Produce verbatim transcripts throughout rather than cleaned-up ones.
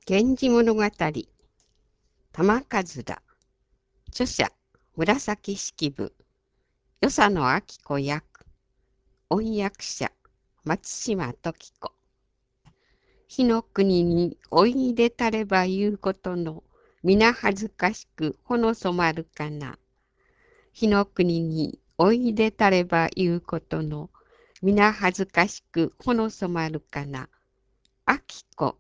源氏物語、玉数だ。著者、紫式部。与謝野明子役。音訳者、松島時子。火の国においでたれば言うことの、皆恥ずかしくほの染まるかな。火の国においでたれば言うことの、皆恥ずかしくほの染まるかな。明子。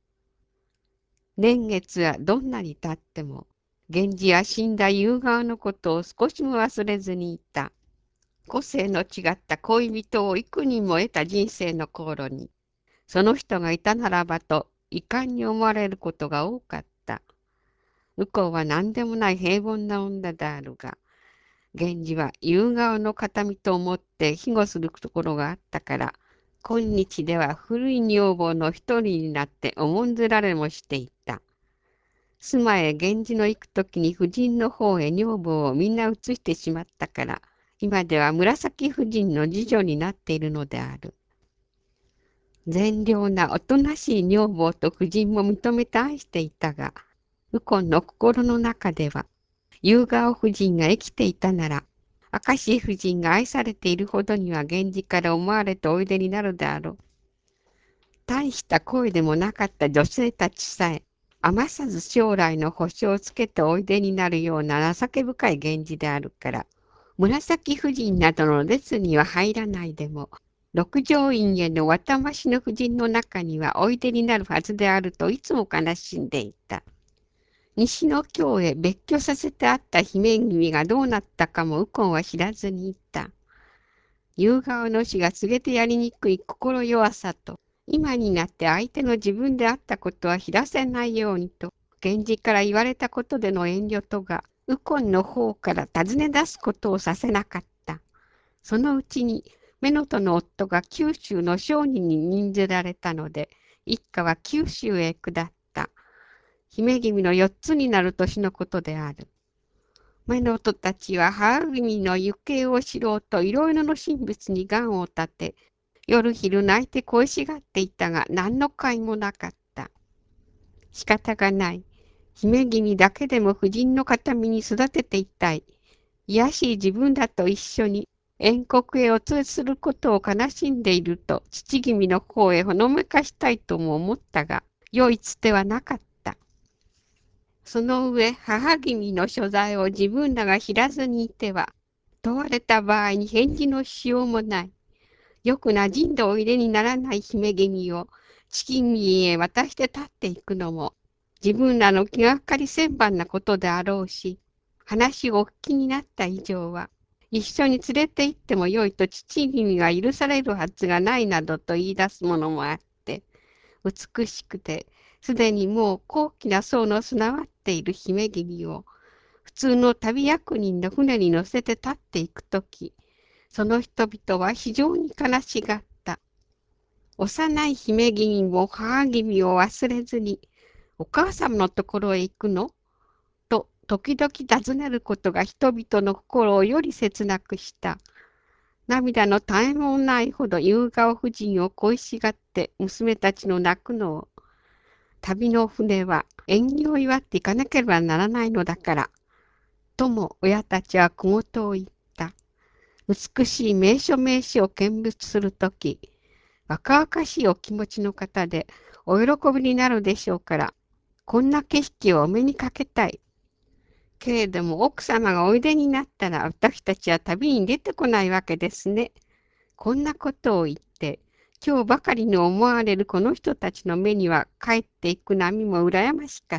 年月はどんなに経っても、源氏は死んだ夕顔のことを少しも忘れずにいた。個性の違った恋人を幾人も得た人生の頃に、その人がいたならばと遺憾に思われることが多かった。右近は何でもない平凡な女であるが、源氏は夕顔の形見と思って庇護するところがあったから、今日では古い女房の一人になって重んずられもしていた。住まへ源氏の行くときに夫人の方へ女房をみんな移してしまったから、今では紫夫人の次女になっているのである。善良なおとなしい女房と夫人も認めて愛していたが、右近の心の中では、夕顔夫人が生きていたなら、明石夫人が愛されているほどには源氏から思われておいでになるであろう。大した声でもなかった女性たちさえ、余さず将来の保証をつけておいでになるような情け深い源氏であるから、紫夫人などの列には入らないでも、六条院への渡増の夫人の中にはおいでになるはずであるといつも悲しんでいた。西の京へ別居させてあった姫君がどうなったかも右近は知らずにいた。夕顔の死が告げてやりにくい心弱さと、今になって相手の自分であったことは知らせないようにと、源氏から言われたことでの遠慮とが、右近の方から尋ね出すことをさせなかった。そのうちに、乳母の夫が九州の商人に任ぜられたので、一家は九州へ下った。姫君の四つになる年のことである。乳母たちは母君の行方を知ろうといろいろの神仏に願を立て、夜昼泣いて恋しがっていたが何の甲斐もなかった。仕方がない。姫君だけでも婦人の形見に育てていたい。卑しい自分だと一緒に遠国へお連れすることを悲しんでいると父君の方へほのめかしたいとも思ったが、良いつてはなかった。その上、母君の所在を自分らが知らずにいては、問われた場合に返事のしようもない。よくなじんでおいでにならない姫君を父君へ渡して立っていくのも、自分らの気がかり千番なことであろうし、話をお聞きになった以上は、一緒に連れて行ってもよいと父君が許されるはずがないなどと言い出すものもあって、美しくて、すでにもう高貴な層の備わっている姫君を、普通の旅役人の船に乗せて立っていくとき、その人々は非常に悲しがった。幼い姫君も母君を忘れずに、お母様のところへ行くのと時々尋ねることが人々の心をより切なくした。涙の絶えもないほど夕顔夫人を恋しがって娘たちの泣くのを、旅の船は縁起を祝っていかなければならないのだから、とも親たちは小言を言った。美しい名所名所を見物するとき、若々しいお気持ちの方でお喜びになるでしょうから、こんな景色をお目にかけたい。けれども奥様がおいでになったら私たちは旅に出てこないわけですね。こんなことを言って、今日ばかりの思われるこの人たちの目には帰っていく波も羨ましかった。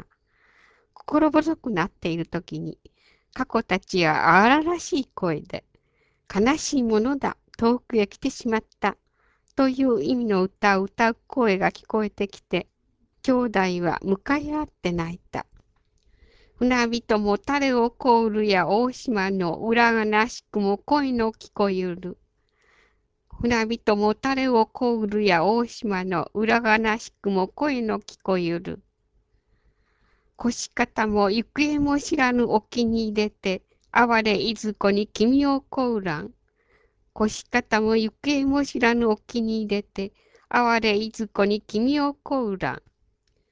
心細くなっている時に、過去たちは荒々しい声で、悲しいものだ、遠くへ来てしまった、という意味の歌を歌う声が聞こえてきて、兄弟は向かい合って泣いた。船人も誰をこうるや大島の裏がなしくも声の聞こえる。船人も誰をこうるや大島の裏がなしくも声の聞こえる。腰方も行方も知らぬ沖に入れて、哀れいずこに君をこうらん。腰方も行方も知らぬ沖に入れて、哀れいずこに君をこうらん。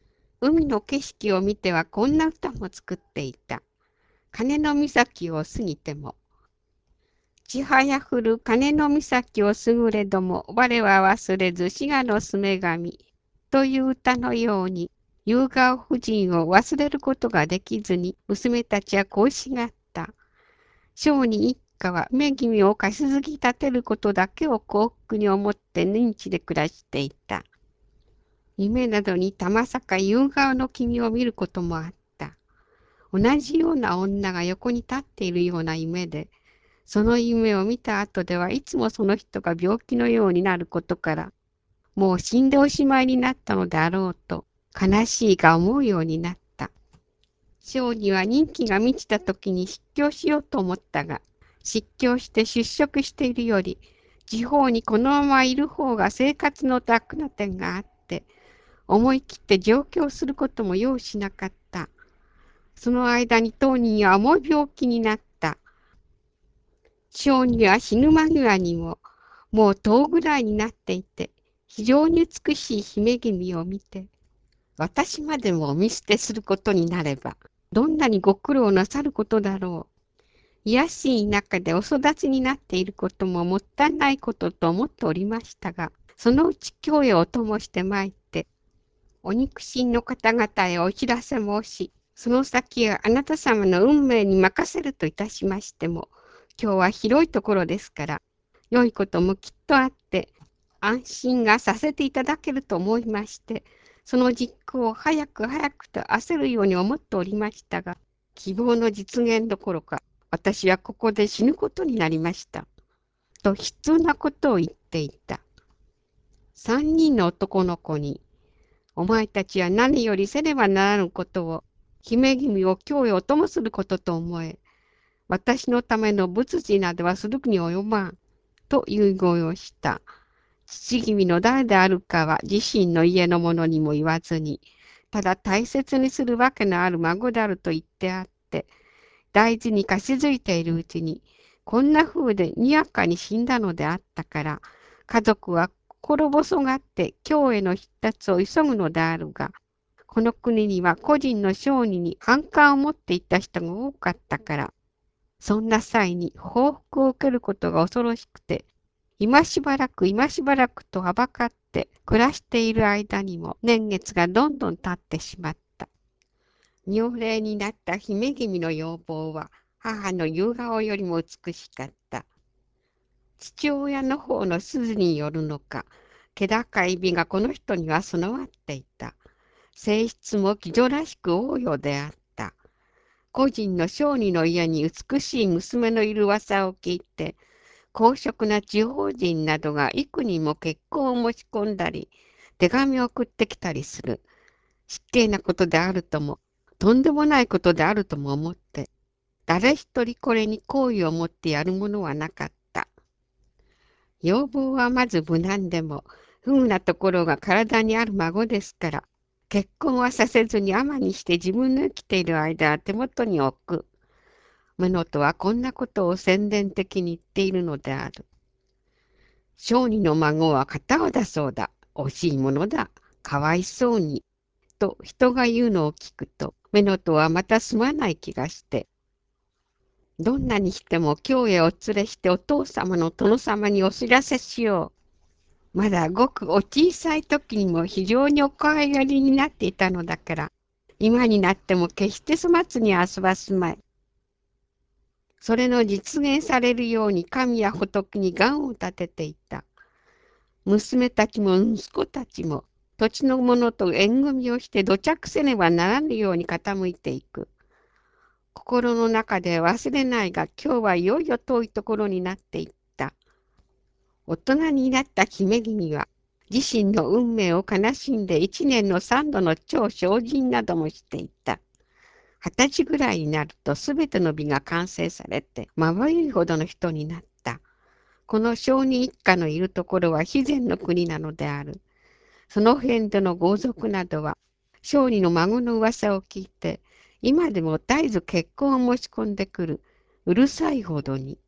海の景色を見てはこんな歌も作っていた。金の岬を過ぎても。ちはやふる金の岬を過ぐれども、我は忘れず滋賀のすめ神。という歌のように、夕顔婦人を忘れることができずに、娘たちは恋しがった。商人一家は目君を貸し継ぎ立てることだけを幸福に思って認知で暮らしていた。夢などにたまさか夕顔の君を見ることもあった。同じような女が横に立っているような夢で、その夢を見た後ではいつもその人が病気のようになることから、もう死んでおしまいになったのであろうと、悲しいが思うようになった。小児は任期が満ちた時に失教しようと思ったが、失教して出職しているより、地方にこのままいる方が生活の楽な点があって、思い切って上京することも用意しなかった。その間に当人は重い病気になった。小児は死ぬ間際にも、もうとおぐらいになっていて、非常に美しい姫君を見て、私までも見捨てすることになれば、どんなにご苦労なさることだろう。卑しい中でお育ちになっていることももったいないことと思っておりましたが、そのうち京へお供してまいって、お肉親の方々へお知らせ申し、その先はあなた様の運命に任せるといたしましても、今日は広いところですから、良いこともきっとあって、安心がさせていただけると思いまして、その実行を早く早くと焦るように思っておりましたが、希望の実現どころか、私はここで死ぬことになりました。と悲痛なことを言っていた。三人の男の子に、お前たちは何よりせねばならぬことを、姫君を京へお供することと思え、私のための仏事などはするに及ばん、と遺言をした。父君の誰であるかは自身の家の者にも言わずに、ただ大切にするわけのある孫であると言ってあって、大事に貸し付いているうちに、こんな風でにやかに死んだのであったから、家族は心細がって京への出立を急ぐのであるが、この国には個人の商人に反感を持っていた人が多かったから、そんな際に報復を受けることが恐ろしくて、今しばらく今しばらくとはばかって暮らしている間にも年月がどんどん経ってしまった。妙齢になった姫君の要望は母の夕顔よりも美しかった。父親の方の筋によるのか、気高い美がこの人には備わっていた。性質も貴女らしく応用であった。個人の商人の家に美しい娘のいる噂を聞いて、公職な地方人などが幾人も結婚を申し込んだり、手紙を送ってきたりする。失敬なことであるとも、とんでもないことであるとも思って、誰一人これに好意を持ってやるものはなかった。要望はまず無難でも、不遇なところが体にある孫ですから、結婚はさせずに尼にして自分の生きている間は手元に置く。メノトはこんなことを宣伝的に言っているのである。小児の孫は片だそうだ。惜しいものだ。かわいそうに。と人が言うのを聞くと、メノトはまたすまない気がして、どんなにしても京へお連れしてお父様の殿様にお知らせしよう。まだごくお小さい時にも非常にお可愛がりになっていたのだから、今になっても決して粗末に遊ばすまい。それの実現されるように神や仏に願を立てていた。娘たちも息子たちも土地の者と縁組みをして土着せねばならぬように傾いていく。心の中で忘れないが今日はいよいよ遠いところになっていった。大人になった姫君は自身の運命を悲しんで一年の三度の超精進などもしていた。二十歳ぐらいになるとすべての美が完成されてまばゆいほどの人になった。この商人一家のいるところは肥前の国なのである。その辺での豪族などは商人の孫の噂を聞いて今でも絶えず結婚を申し込んでくる。うるさいほどに。